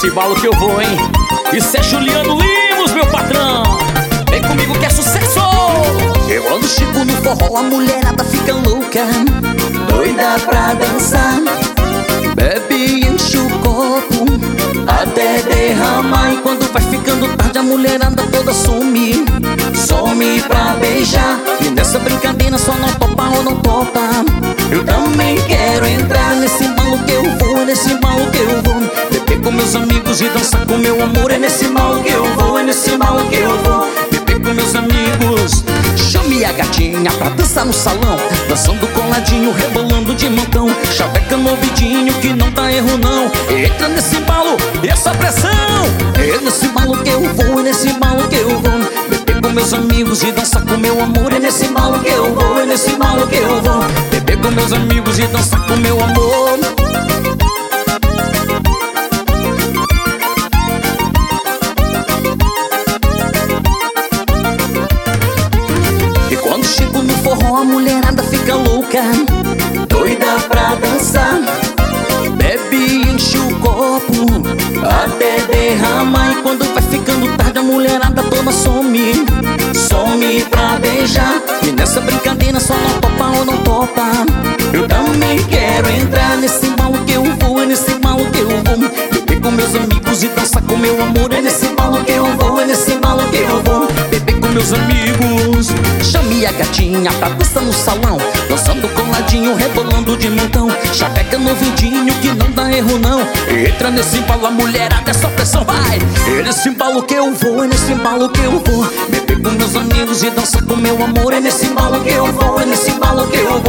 nesse embalo que eu vou, hein? Isso é Juliano Limos, meu patrão. Vem comigo que é sucesso. Eu ando chego no forró, a mulherada fica louca, doida pra dançar. Bebe e enche o copo até derramar. E quando vai ficando tarde a mulherada toda some, some pra beijar. E nessa brincadeira só não topa ou não topa. Eu também quero entrar nesse embalo que eu vou, é nesse embalo que eu vou. Beber com meus amigos e dançar com meu amor, é nesse embalo que eu vou, é nesse embalo que eu vou. Beber com meus amigos. Chame a gatinha pra dançar no salão, dançando coladinho, rebolando de montão. Chaveca no ouvidinho que não dá erro não. Entra nesse embalo, essa pressão. É nesse embalo que eu vou, é nesse embalo que eu vou. Beber com meus amigos e dançar com meu amor, é nesse embalo que eu vou, é nesse embalo que eu vou. Beber com meus amigos e dançar com meu amor. A mulherada fica louca, doida pra dançar. Bebe e enche o copo até derramar. E quando vai ficando tarde a mulherada toda some, some pra beijar. E nessa brincadeira só não topa ou não topa. Eu também quero entrar nesse embalo que eu vou, é nesse embalo que eu vou. Beber com meus amigos e dançar com meu amor, é nesse embalo que eu vou, é nesse embalo que eu vou. Beber com meus amigos. Chame a gatinha pra dançar no salão, dançando coladinho, rebolando de montão. Chaveca no vidinho que não dá erro não. Entra nesse embalo, a mulherada, essa pressão vai. É nesse embalo que eu vou, é nesse embalo que eu vou. Beber com meus amigos e dançar com meu amor, é nesse embalo que eu vou, é nesse embalo que eu